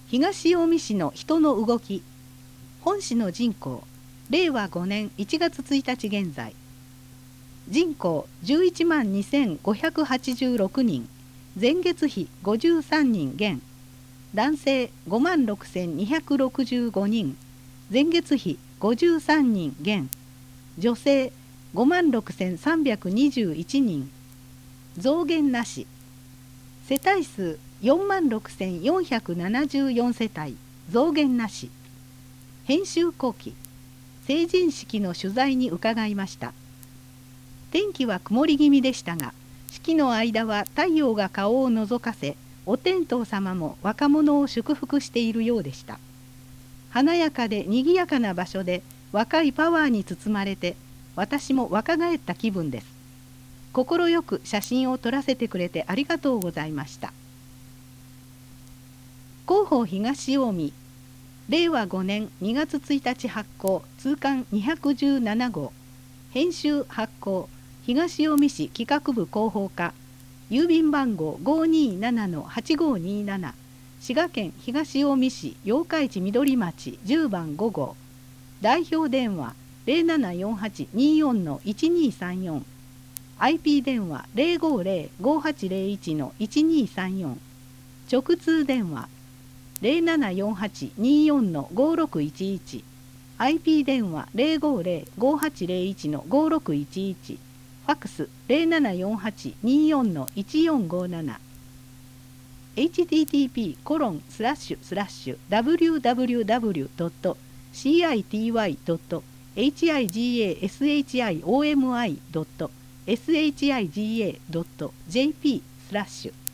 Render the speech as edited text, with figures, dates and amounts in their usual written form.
東近江市の人の動き。本市の人口、令和5年1月1日現在。人口11万2586人、前月比53人減。男性5万6265人、前月比53人減。女性5万6321人、増減なし。世帯数4万6474世帯、増減なし。編集後期、成人式の取材に伺いました。天気は曇り気味でしたが、式の間は太陽が顔を覗かせ、お天道様も若者を祝福しているようでした。華やかでにぎやかな場所で若いパワーに包まれて、私も若返った気分です。心よく写真を撮らせてくれてありがとうございました。広報東近江、令和5年2月1日発行、通刊217号。編集発行、東近江市企画部広報課、郵便番号 527-8527、滋賀県東近江市八日市緑町10番5号。代表電話 074824-1234、IP 電話 050-5801-1234、直通電話 074824-5611、IP 電話 050-5801-5611、ファックス 074824-1457、http://www.city.higassiomi.shiga.jp/